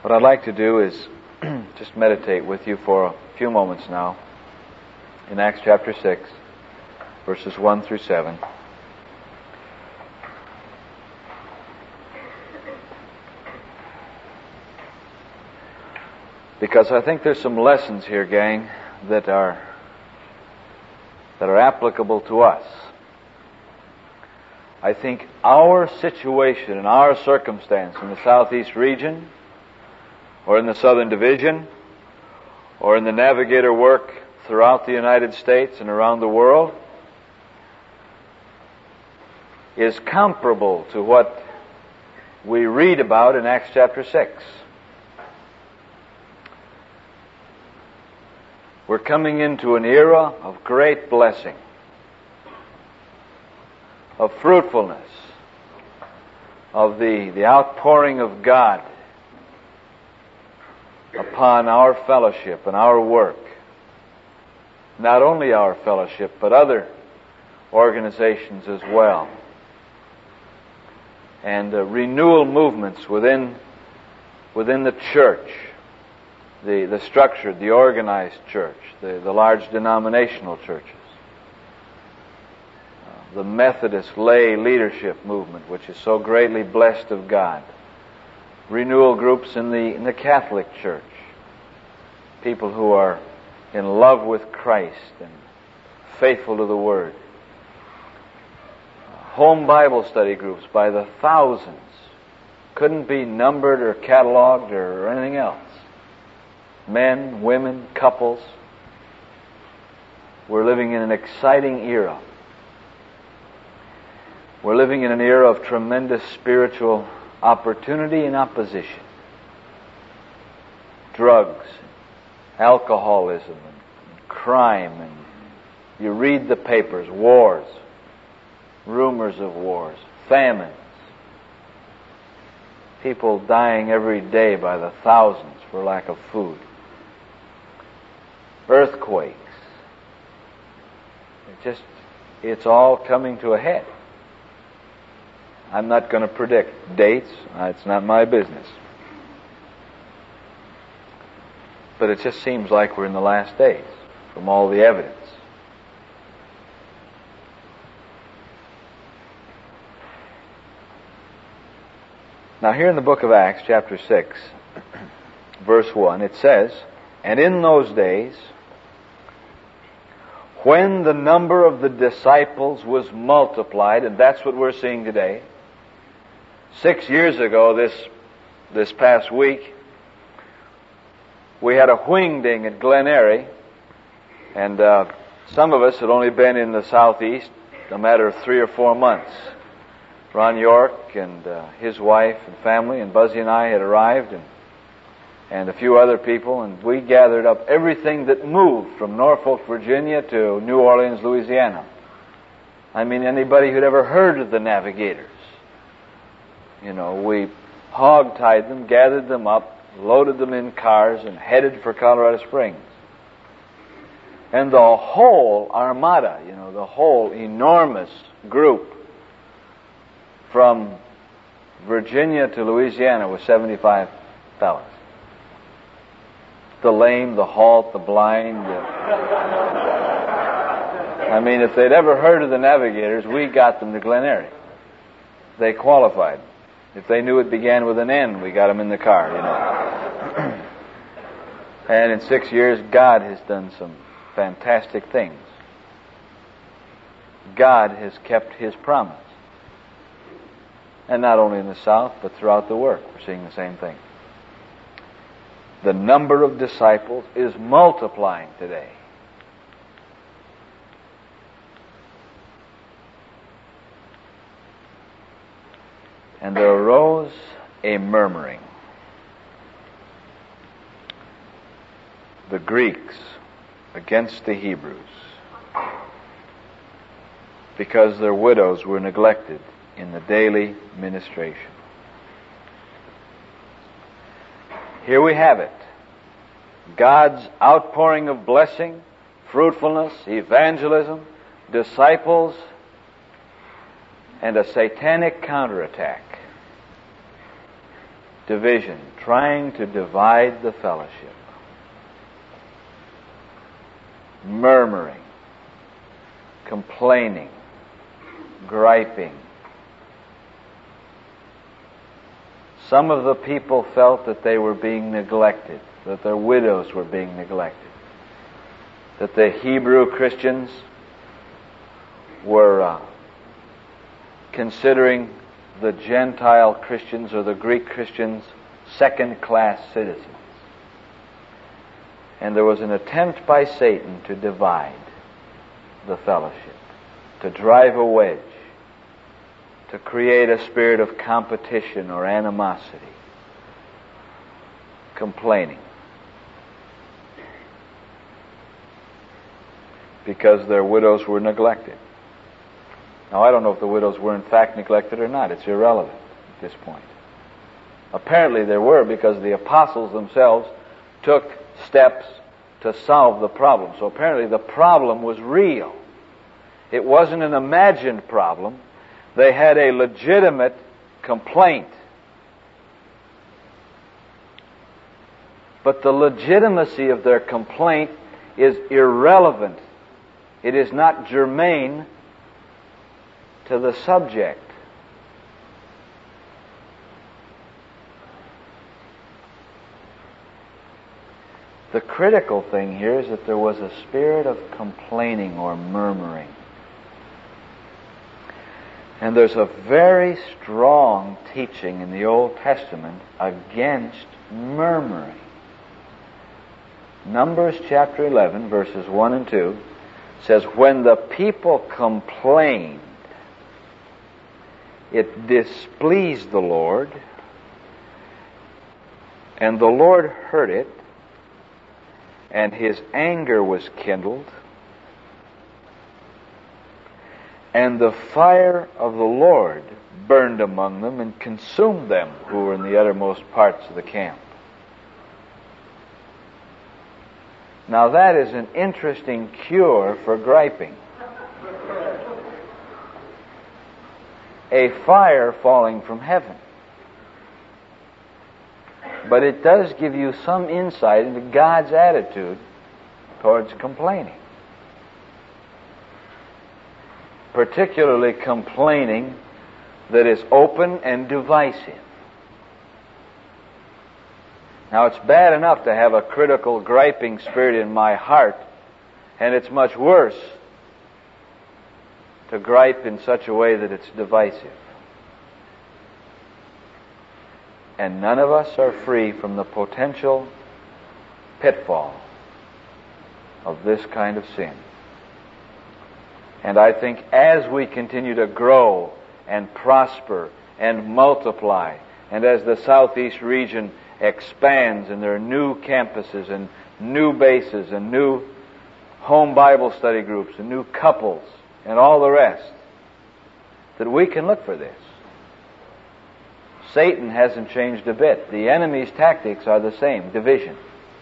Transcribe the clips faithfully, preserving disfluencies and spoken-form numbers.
What I'd like to do is just meditate with you for a few moments now in Acts chapter six, verses one through seven. Because I think there's some lessons here, gang, that are that are applicable to us. I think our situation and our circumstance in the southeast region, or in the southern division, or in the navigator work throughout the United States and around the world, is comparable to what we read about in Acts chapter six. We're coming into an era of great blessing, of fruitfulness, of the, the outpouring of God upon our fellowship and our work. Not only our fellowship, but other organizations as well. And uh, renewal movements within within the church, the, the structured, the organized church, the, the large denominational churches. Uh, the Methodist lay leadership movement, which is so greatly blessed of God. Renewal groups in the in the Catholic Church. People who are in love with Christ and faithful to the Word. Home Bible study groups by the thousands. Couldn't be numbered or cataloged or anything else. Men, women, couples. We're living in an exciting era. We're living in an era of tremendous spiritual opportunity and opposition. Drugs, alcoholism, and crime, and you read the papers, wars, rumors of wars, famines, people dying every day by the thousands for lack of food, earthquakes. It just, it's all coming to a head. I'm not going to predict dates. It's not my business. But it just seems like we're in the last days from all the evidence. Now here in the book of Acts, chapter six, verse one, it says, "And in those days, when the number of the disciples was multiplied," and that's what we're seeing today. Six years ago, this this past week, we had a wingding at Glen Eyrie, and uh, some of us had only been in the southeast a matter of three or four months. Ron York and uh, his wife and family and Buzzy and I had arrived, and and a few other people, and we gathered up everything that moved from Norfolk, Virginia to New Orleans, Louisiana. I mean, anybody who'd ever heard of the Navigators. You know, we hog-tied them, gathered them up, loaded them in cars, and headed for Colorado Springs. And the whole armada, you know, the whole enormous group from Virginia to Louisiana was seventy-five fellows. The lame, the halt, the blind. The... I mean, if they'd ever heard of the Navigators, we got them to Glen Eyrie. They qualified. If they knew it began with an N, we got them in the car, you know. And in six years, God has done some fantastic things. God has kept His promise. And not only in the South, but throughout the world, we're seeing the same thing. The number of disciples is multiplying today. And there arose a murmuring. The Greeks against the Hebrews, because their widows were neglected in the daily ministration. Here we have it. God's outpouring of blessing, fruitfulness, evangelism, disciples, and a satanic counterattack. division, trying to divide the fellowship, murmuring, complaining, griping. Some of the people felt that they were being neglected, that their widows were being neglected, that the Hebrew Christians were uh, considering the Gentile Christians or the Greek Christians second-class citizens. And there was an attempt by Satan to divide the fellowship, to drive a wedge, to create a spirit of competition or animosity, complaining, because their widows were neglected. Now, I don't know if the widows were in fact neglected or not. It's irrelevant at this point. Apparently they were, because the apostles themselves took steps to solve the problem. So apparently the problem was real. It wasn't an imagined problem. They had a legitimate complaint. But the legitimacy of their complaint is irrelevant. It is not germane to the subject. The critical thing here is that there was a spirit of complaining or murmuring. And there's a very strong teaching in the Old Testament against murmuring. Numbers chapter eleven, verses one and two, says, when the people complained, it displeased the Lord, and the Lord heard it, and his anger was kindled, and the fire of the Lord burned among them and consumed them who were in the uttermost parts of the camp. Now that is an interesting cure for griping. A fire falling from heaven. But it does give you some insight into God's attitude towards complaining. Particularly complaining that is open and divisive. Now, it's bad enough to have a critical, griping spirit in my heart, and it's much worse to gripe in such a way that it's divisive. And none of us are free from the potential pitfall of this kind of sin. And I think as we continue to grow and prosper and multiply, and as the Southeast region expands and there are new campuses and new bases and new home Bible study groups and new couples and all the rest, that we can look for this. Satan hasn't changed a bit. The enemy's tactics are the same, division.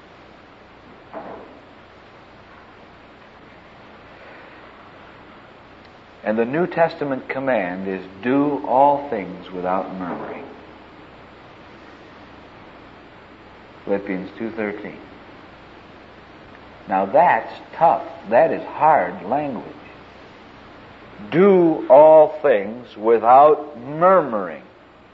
And the New Testament command is, do all things without murmuring. Philippians two thirteen. Now that's tough. That is hard language. Do all things without murmuring.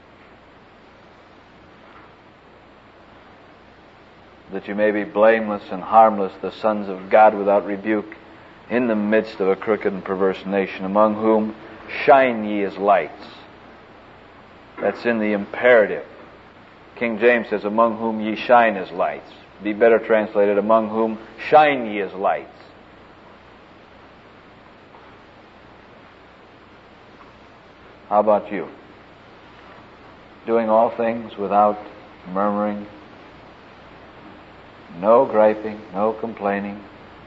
That you may be blameless and harmless, the sons of God without rebuke, in the midst of a crooked and perverse nation, among whom shine ye as lights. That's in the imperative. King James says, among whom ye shine as lights. Be better translated, among whom shine ye as lights. How about you? Doing all things without murmuring, no griping, no complaining,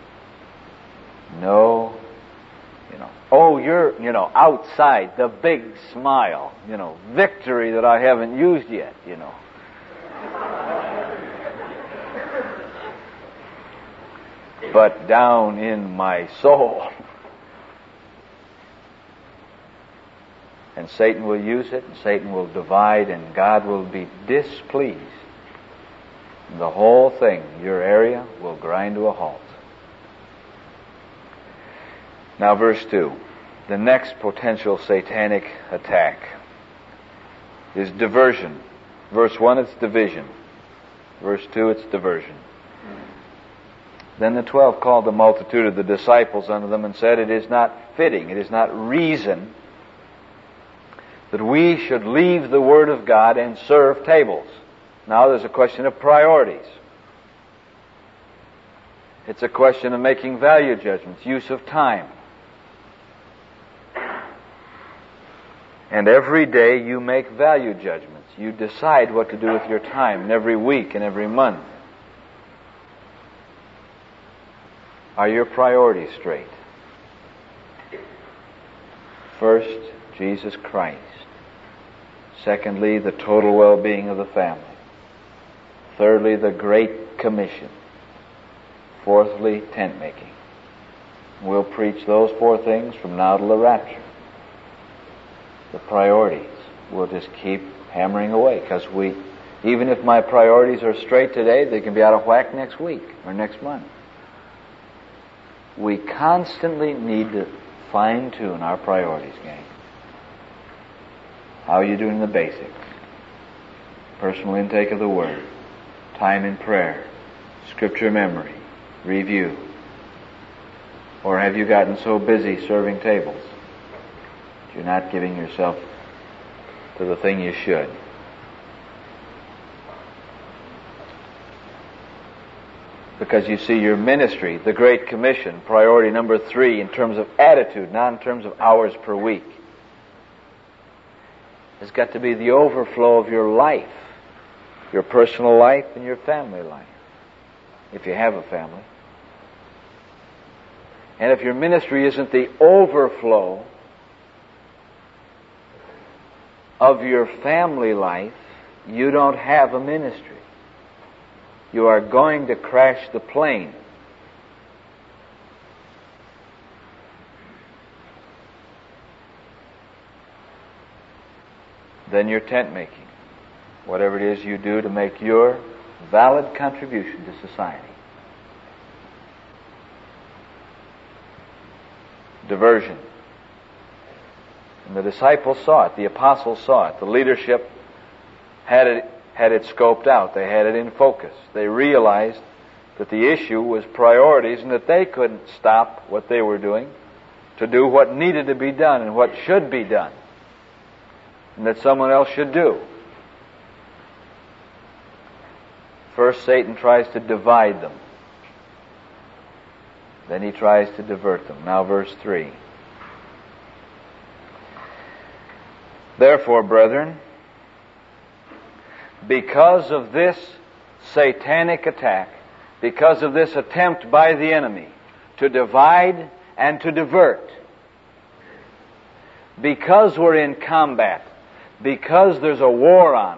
no, you know, oh, you're, you know, outside, the big smile, you know, victory that I haven't used yet, you know. But down in my soul, and Satan will use it, and Satan will divide, and God will be displeased. The whole thing, your area, will grind to a halt. Now verse two. The next potential satanic attack is diversion. Verse one, it's division. Verse two, it's diversion. Then the twelve called the multitude of the disciples unto them and said, It is not fitting, it is not reason that we should leave the Word of God and serve tables. Now there's a question of priorities. It's a question of making value judgments, use of time. And every day you make value judgments. You decide what to do with your time, and every week and every month. Are your priorities straight? First, Jesus Christ. Secondly, the total well-being of the family. Thirdly, the Great Commission. Fourthly, tent making. We'll preach those four things from now till the rapture. The priorities. We'll just keep hammering away, because we, even if my priorities are straight today, they can be out of whack next week or next month. We constantly need to fine-tune our priorities, gang. How are you doing the basics? Personal intake of the Word, time in prayer, Scripture memory, review. Or have you gotten so busy serving tables that you're not giving yourself to the thing you should? Because you see, your ministry, the Great Commission, priority number three in terms of attitude, not in terms of hours per week, has got to be the overflow of your life, your personal life and your family life, if you have a family. And if your ministry isn't the overflow of your family life, you don't have a ministry. You are going to crash the plane. Then your tent making. Whatever it is you do to make your valid contribution to society. Diversion. And the disciples saw it. The apostles saw it. The leadership had it had it scoped out. They had it in focus. They realized that the issue was priorities and that they couldn't stop what they were doing to do what needed to be done and what should be done, and that someone else should do. First, Satan tries to divide them. Then he tries to divert them. Now verse three. Therefore, brethren, because of this satanic attack, because of this attempt by the enemy to divide and to divert, because we're in combat, because there's a war on,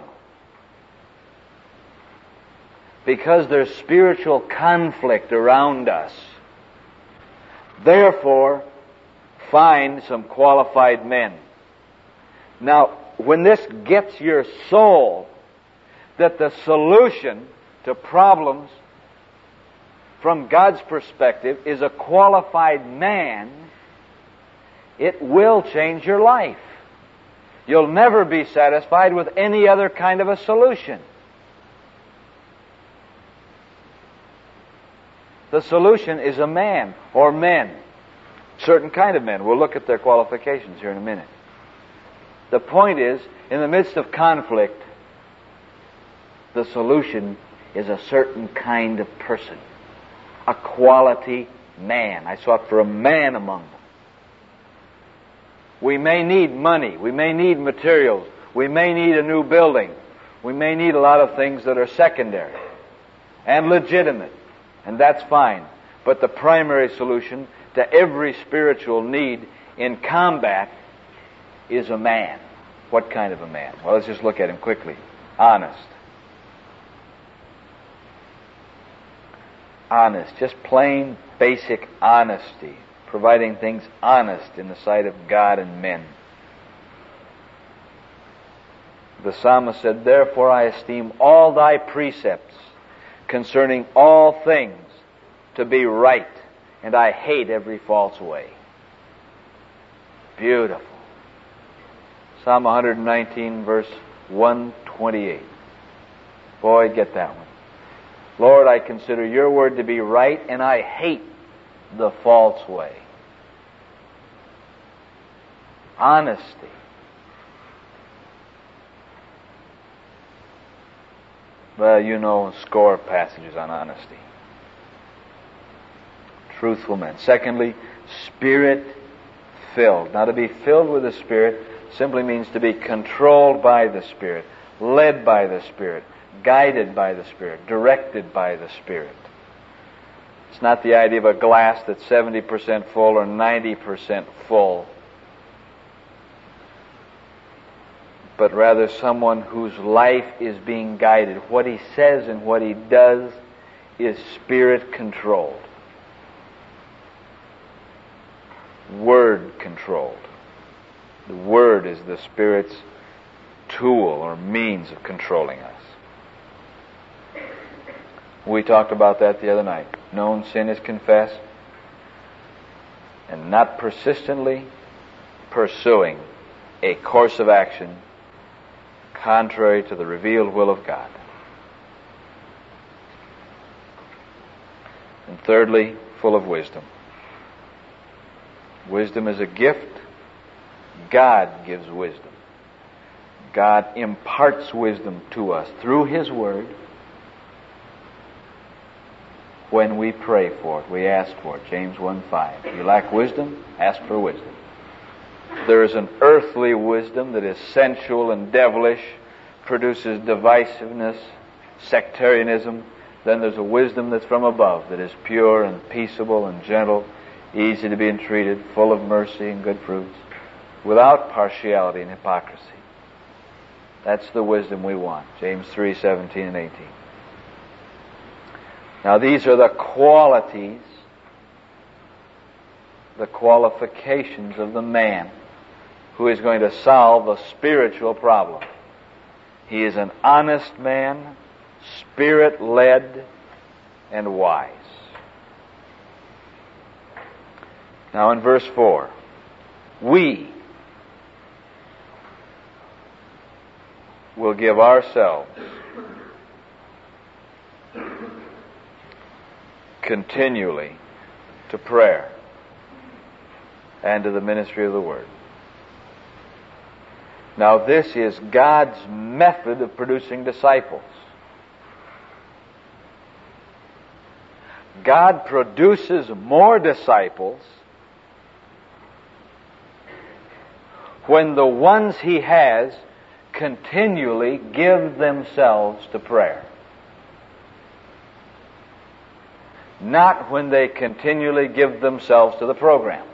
because there's spiritual conflict around us, therefore, find some qualified men. Now, when this gets your soul, that the solution to problems from God's perspective is a qualified man, it will change your life. You'll never be satisfied with any other kind of a solution. The solution is a man or men. Certain kind of men. We'll look at their qualifications here in a minute. The point is, in the midst of conflict, the solution is a certain kind of person. A quality man. I sought for a man among them. We may need money. We may need materials. We may need a new building. We may need a lot of things that are secondary and legitimate. And that's fine. But the primary solution to every spiritual need in combat is a man. What kind of a man? Well, let's just look at him quickly. Honest. Honest. Just plain, basic honesty. Providing things honest in the sight of God and men. The psalmist said, "Therefore I esteem all thy precepts concerning all things to be right, and I hate every false way." Beautiful. Psalm one nineteen, verse one twenty-eight. Boy, get that one. Lord, I consider your word to be right, and I hate the false way. Honesty. Well, you know a score of passages on honesty. Truthful men. Secondly, Spirit-filled. Now, to be filled with the Spirit simply means to be controlled by the Spirit, led by the Spirit, guided by the Spirit, directed by the Spirit. It's not the idea of a glass that's seventy percent full or ninety percent full, but rather someone whose life is being guided. What he says and what he does is Spirit-controlled, Word-controlled. The Word is the Spirit's tool or means of controlling us. We talked about that the other night. Known sin is confessed, and not persistently pursuing a course of action contrary to the revealed will of God. And thirdly, full of wisdom. Wisdom is a gift. God gives wisdom. God imparts wisdom to us through His Word. When we pray for it, we ask for it. James one five. If you lack wisdom, ask for wisdom. There is an earthly wisdom that is sensual and devilish, produces divisiveness, sectarianism. Then there's a wisdom that's from above, that is pure and peaceable and gentle, easy to be entreated, full of mercy and good fruits, without partiality and hypocrisy. That's the wisdom we want. James three seventeen and eighteen. Now these are the qualities, the qualifications of the man who is going to solve a spiritual problem. He is an honest man, Spirit-led, and wise. Now in verse four, we will give ourselves continually to prayer and to the ministry of the Word. Now this is God's method of producing disciples. God produces more disciples when the ones He has continually give themselves to prayer. Not when they continually give themselves to the program.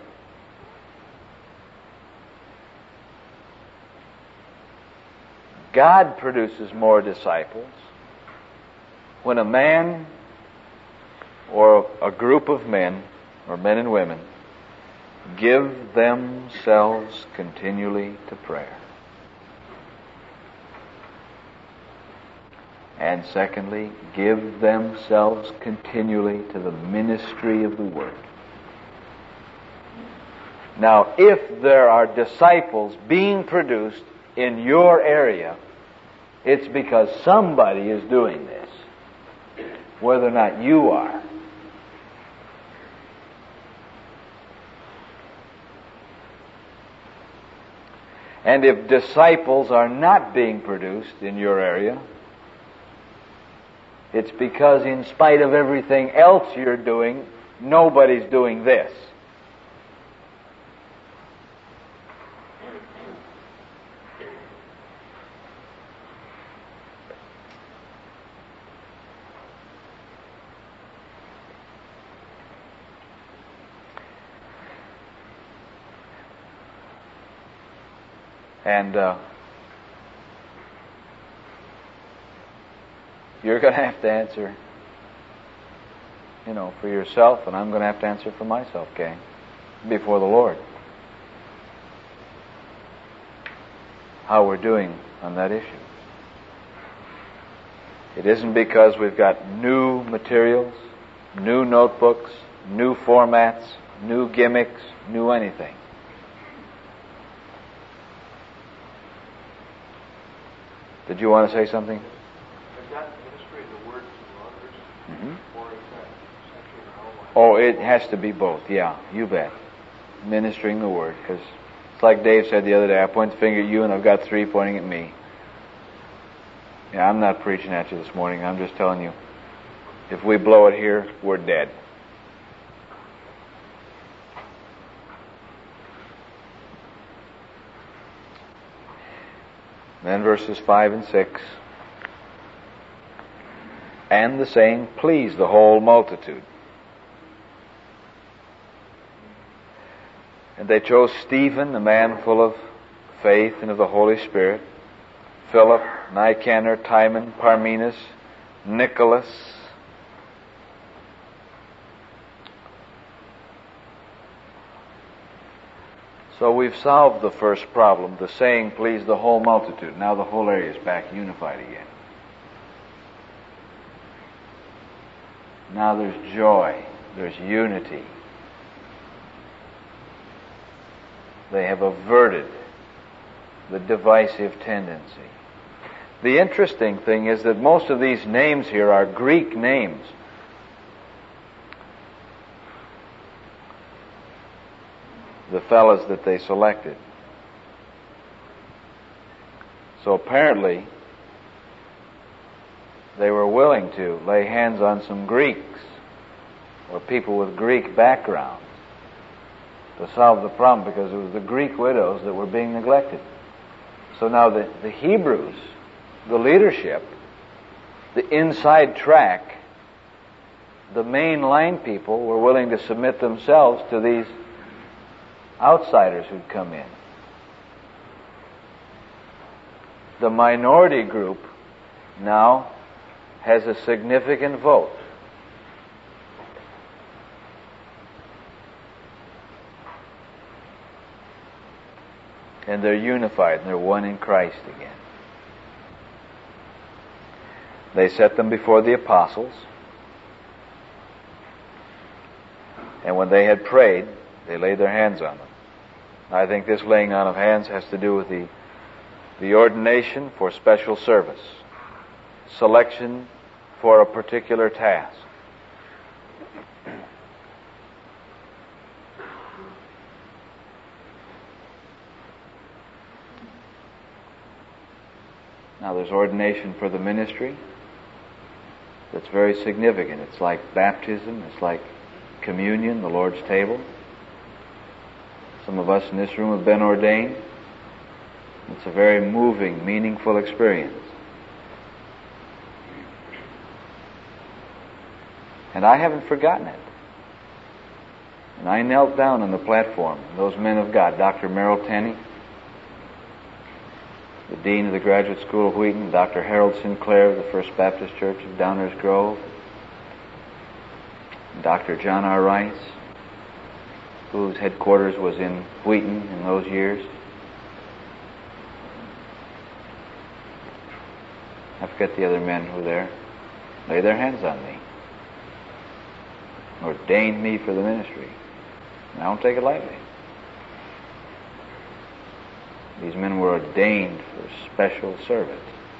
God produces more disciples when a man or a group of men, or men and women, give themselves continually to prayer. And secondly, give themselves continually to the ministry of the Word. Now, if there are disciples being produced in your area, it's because somebody is doing this, whether or not you are. And if disciples are not being produced in your area, it's because in spite of everything else you're doing, nobody's doing this. And uh, you're going to have to answer, you know, for yourself, and I'm going to have to answer for myself, gang, before the Lord. How we're doing on that issue. It isn't because we've got new materials, new notebooks, new formats, new gimmicks, new anything. Did you want to say something? Is that ministry of the word to others? Mm-hmm. Or is that essentially their own life? Oh, it has to be both. Yeah, you bet. Ministering the word, because it's like Dave said the other day, I point the finger at you and I've got three pointing at me. Yeah, I'm not preaching at you this morning. I'm just telling you, if we blow it here, we're dead. Then verses five and six. And the saying pleased the whole multitude. And they chose Stephen, a man full of faith and of the Holy Spirit, Philip, Nicanor, Timon, Parmenas, Nicholas, so we've solved the first problem. The saying pleased the whole multitude. Now the whole area is back unified again. Now there's joy. There's unity. They have averted the divisive tendency. The interesting thing is that most of these names here are Greek names. The fellows that they selected. So apparently, they were willing to lay hands on some Greeks or people with Greek backgrounds to solve the problem, because it was the Greek widows that were being neglected. So now the, the Hebrews, the leadership, the inside track, the mainline people were willing to submit themselves to these outsiders who'd come in. The minority group now has a significant vote. And they're unified and they're one in Christ again. They set them before the apostles. And when they had prayed, they laid their hands on them. I think this laying on of hands has to do with the, the ordination for special service, selection for a particular task. Now there's ordination for the ministry. That's very significant. It's like baptism. It's like communion, the Lord's table. Some of us in this room have been ordained. It's a very moving, meaningful experience. And I haven't forgotten it. And I knelt down on the platform. Those men of God, Doctor Merrill Tenney, the Dean of the Graduate School of Wheaton, Doctor Harold Sinclair of the First Baptist Church of Downers Grove, Doctor John R. Rice, whose headquarters was in Wheaton in those years. I forget the other men who were there. Lay their hands on me. Ordained me for the ministry. And I don't take it lightly. These men were ordained for special service.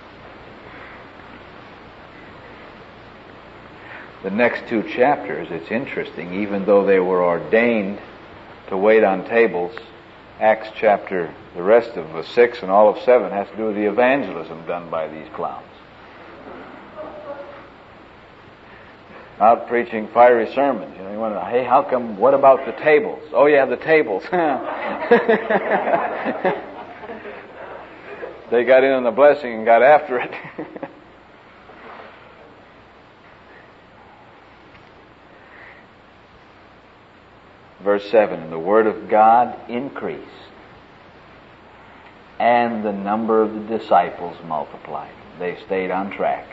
The next two chapters, it's interesting, even though they were ordained to wait on tables, Acts chapter, the rest of the six and all of seven has to do with the evangelism done by these clowns. Out preaching fiery sermons. You know, you want to, hey, how come, what about the tables? Oh yeah, the tables. They got in on the blessing and got after it. Verse seven, and the word of God increased, and the number of the disciples multiplied. They stayed on track.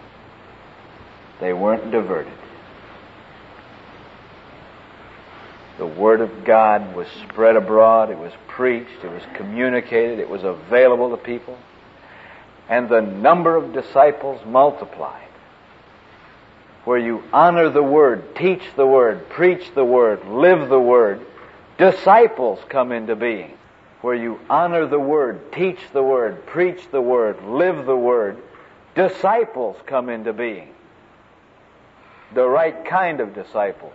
They weren't diverted. The Word of God was spread abroad, it was preached, it was communicated, it was available to people, and the number of disciples multiplied. Where you honor the Word, teach the Word, preach the Word, live the Word, disciples come into being. Where you honor the Word, teach the Word, preach the Word, live the Word, disciples come into being. The right kind of disciples.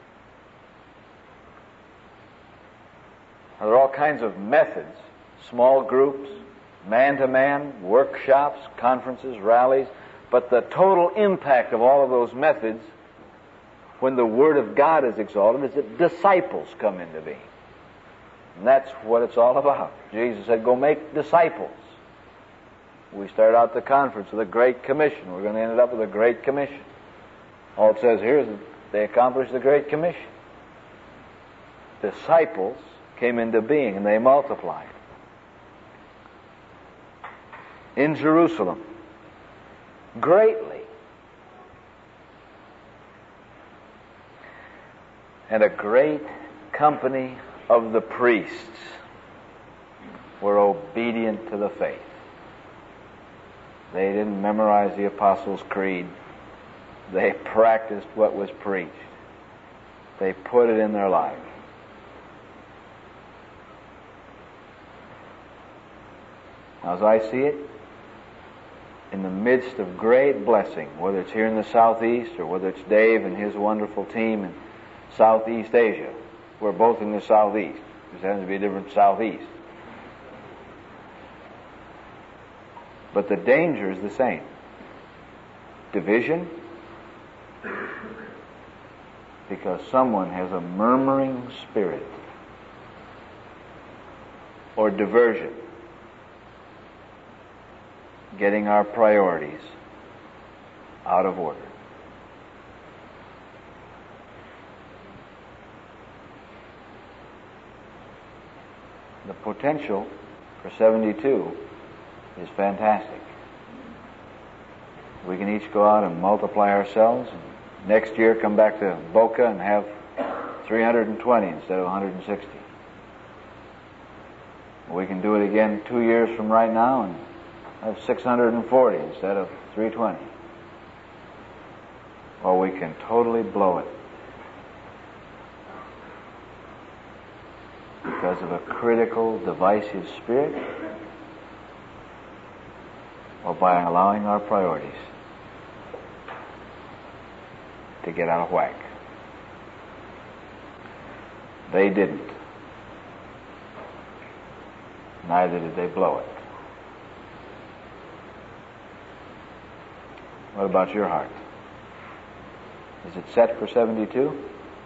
There are all kinds of methods, small groups, man-to-man, workshops, conferences, rallies, but the total impact of all of those methods, when the Word of God is exalted, is that disciples come into being. And that's what it's all about. Jesus said, go make disciples. We start out the conference with a Great Commission. We're going to end it up with a Great Commission. All it says here is that they accomplished the Great Commission. Disciples came into being and they multiplied. In Jerusalem, greatly. And a great company of the priests were obedient to the faith. They didn't memorize the Apostles' Creed. They practiced what was preached. They put it in their life. Now, as I see it, in the midst of great blessing, whether it's here in the Southeast or whether it's Dave and his wonderful team in Southeast Asia, we're both in the Southeast. There happens to be a different Southeast. But the danger is the same. Division, because someone has a murmuring spirit, or diversion, getting our priorities out of order. The potential for seventy-two is fantastic. We can each go out and multiply ourselves, and next year come back to Boca and have three hundred twenty instead of one hundred sixty. We can do it again two years from right now and have six hundred forty instead of three hundred twenty. Or we can totally blow it because of a critical, divisive spirit, or by allowing our priorities to get out of whack. They didn't. Neither did they blow it. What about your heart? Is it set for seventy-two?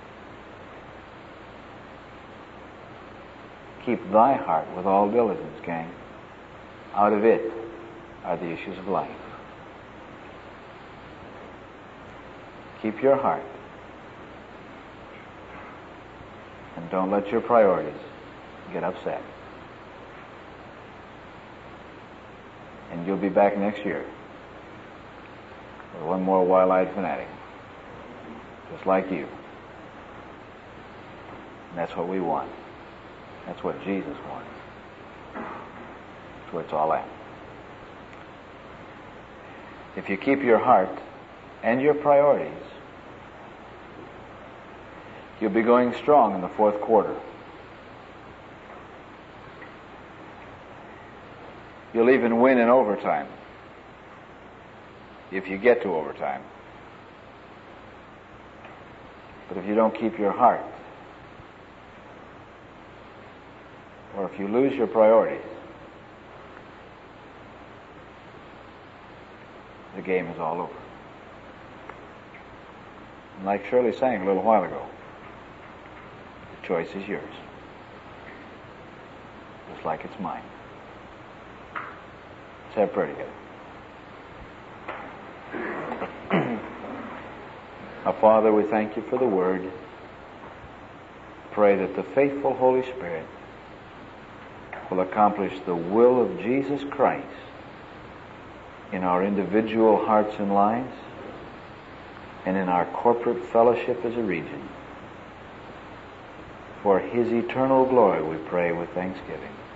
Keep thy heart with all diligence, gang. Out of it are the issues of life. Keep your heart. And don't let your priorities get upset. And you'll be back next year with one more wild-eyed fanatic, just like you. And that's what we want. That's what Jesus wants. That's where it's all at. If you keep your heart and your priorities, you'll be going strong in the fourth quarter. You'll even win in overtime, if you get to overtime. But if you don't keep your heart, or if you lose your priorities, the game is all over. And like Shirley sang a little while ago, the choice is yours, just like it's mine. Let's have prayer together. Our Father, we thank you for the Word. Pray that the faithful Holy Spirit will accomplish the will of Jesus Christ in our individual hearts and lives and in our corporate fellowship as a region. For His eternal glory we pray with thanksgiving.